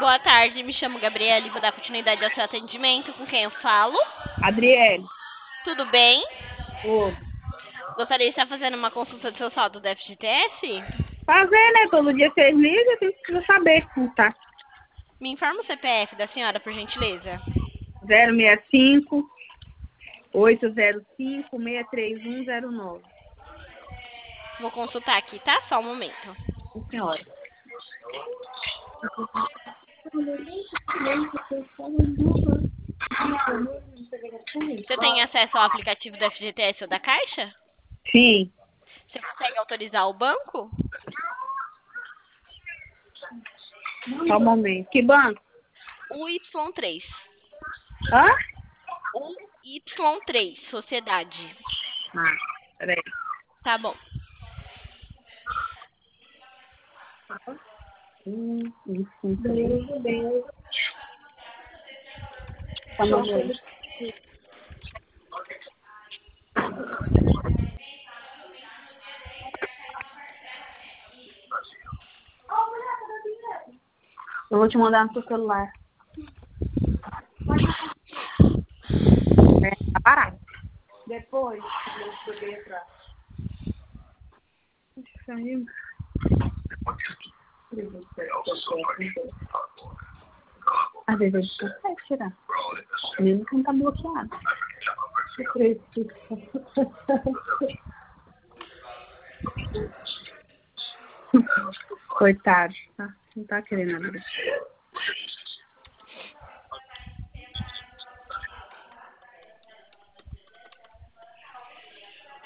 boa tarde. Me chamo Gabriela e vou dar continuidade ao seu atendimento. Com quem eu falo? Adriele, Tudo bem? ô, Gostaria de estar fazendo uma consulta do seu saldo do FGTS? fazer, né? Todo dia vocês ligam, tem que saber como tá. Me informa o CPF da senhora, por gentileza. 065 805 63109. Vou consultar aqui, tá? Só um momento. Sim, senhora. Você tem acesso ao aplicativo do FGTS ou da Caixa? Sim. Você consegue autorizar o banco? Só um momento. Que banco? O Y3. Hã? O Y3, Sociedade. Ah, peraí. Tá bom. Isso. Só um momento. Eu vou te mandar no seu celular. Tá parado. Depois, eu poder entrar. Saiu. Às vezes a gente consegue tirar. Mesmo que não tá bloqueado. Coitado, tá? Não tá querendo nada.